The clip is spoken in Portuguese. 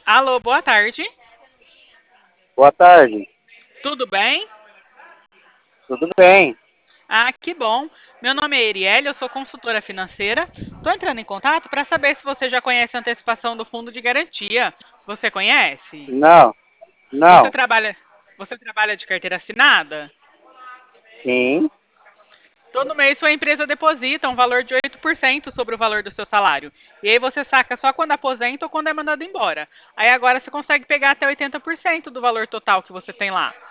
Alô, boa tarde. Boa tarde. Tudo bem? Tudo bem? Ah, que bom. Meu nome é Erielle, eu sou consultora financeira. Estou entrando em contato para saber se você já conhece a antecipação do fundo de garantia. Você conhece? Não, Você não. trabalha, você trabalha de carteira assinada? Sim. Todo mês sua empresa deposita um valor de 8% sobre o valor do seu salário. E aí você saca só quando aposenta ou quando é mandado embora. Aí agora você consegue pegar até 80% do valor total que você tem lá.